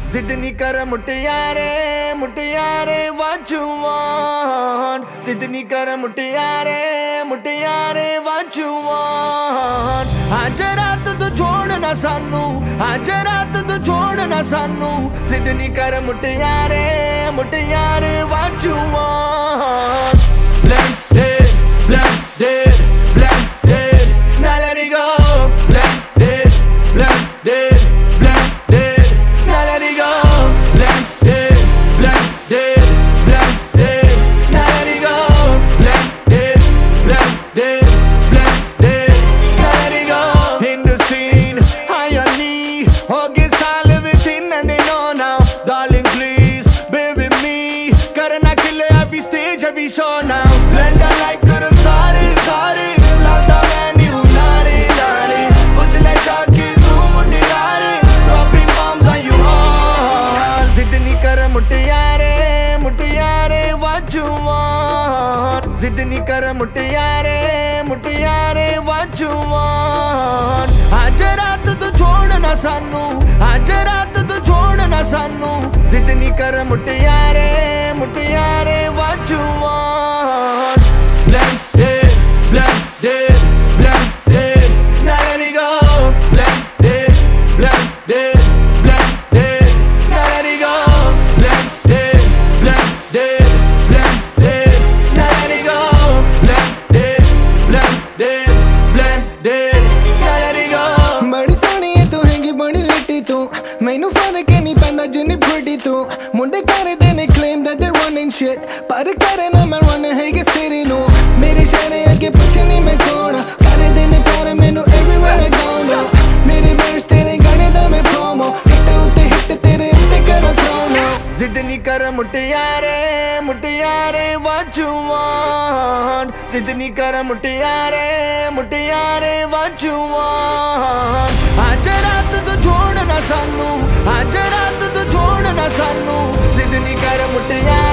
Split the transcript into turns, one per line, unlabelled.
जिद नहीं कर मुटियारे मुटियारे what you want जिद नहीं कर मुटियारे मुटियारे what you want आज रात तू छोड़ ना सानू आज रात तू छोड़ ना सानू जिद नहीं कर मुटियारे मुटियारे what you want blended blended blended now let it go blended blended blended now let it go blended blended blended now let it go blended blended blended now let it go in the scene high on knee hoge saal within and they know now darling please bear with me karna kill every stage every show now blend like kar sare sare landa main you nare nare puch le jaake tu mutiyare dropping bombs on you all zid nahi kar mutiyare mutiyare what you want zid nahi kar mutiyare mutiyare what you want aaj raat tu chhod na sanu aaj raat tu chhod na sanu zid nahi kar mutiyare mutiyare what you want blended blended blended now let it go blended blended blended now let it go blended blended blended now let it go blended blended blended now let it go
बड़ी सोहनी है तू हैगी बड़ी लिट्टी तू मैनू फर्क नहीं पैंदा जिन्नी फुड़ी तू मुंडे कर देने claim that they're running shit पर करे ना मैं run हैगी सिरी नू मेरे शहरे आगे पीछे नहीं मैं कौन कर देने प्यार मैनू everywhere I go now मेरे verse तेरे गाने दा मैं promo hit उते hit तेरे उत्ते करना throw now
जिद नहीं कर मुटियारे मुटियारे what you want जिद नहीं कर मुटियारे मुटियारे what you want आज रात तू छोड़ ना सानू आज रात तू छोड़ ना सानू जिद नहीं कर मुटियारे